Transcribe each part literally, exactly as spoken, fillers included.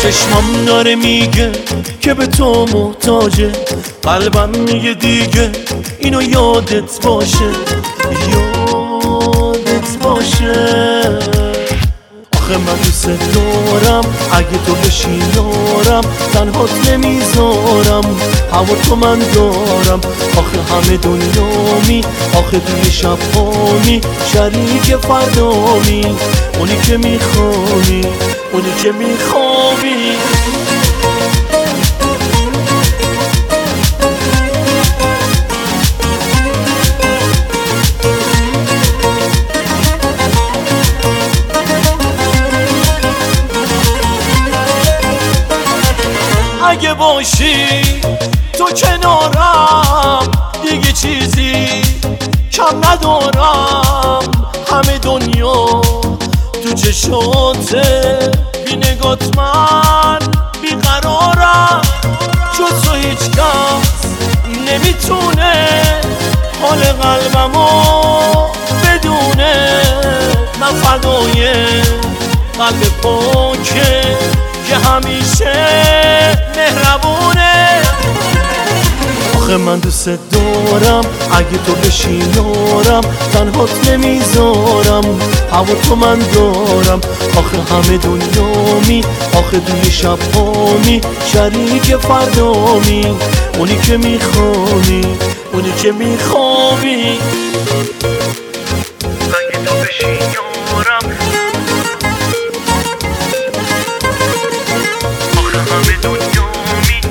چشمم داره میگه که به تو محتاجه، قلبم میگه دیگه اینو یادت باشه، یادت باشه. آخه من دوست دارم اگه تو بشی یارم، تنهات نمیذارم، هوا تو من دارم. آخه همه دنیامی، آخه توی شب هامی، شریک فردامی، اونی که میخوانی، اونی که میخوابی. اگه باشی تو کنارم، دیگه چیزی کم ندارم. همه دنیا تو چشاته، بی نگات من بیقرارم. جز تو هیچ کس نمیتونه حال قلبمو بدونه. من فدای قلب پاکه که همیشه مهربونه. آخه من دوست دارم اگه تو بشی یارم، تنهات نمیذارم، هوا تو من دارم. آخه همه دنیامی، آخه توی شب هامی، شریک فردامی، اونی که میخوانی، اونی که میخوابی. اگه تو بشی یارم، همه دنیامی،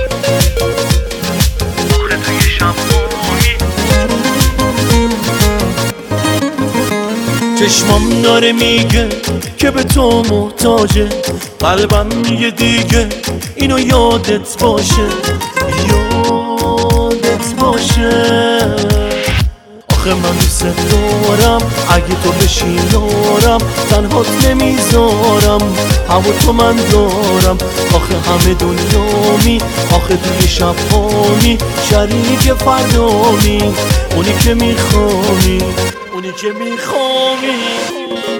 آخه توی شب هامی. چشمم داره میگه که به تو محتاجه، قلبم میگه دیگه اینو یادت باشه، یادت باشه. آخه من دوست دارم اگه تو بشی یارم، تنهات نمیذارم، هوا تو من دارم. آخه همه دنیامی، آخه توی شب هامی، شریک فردامی، اونی که میخوانی، اونی که میخوانی.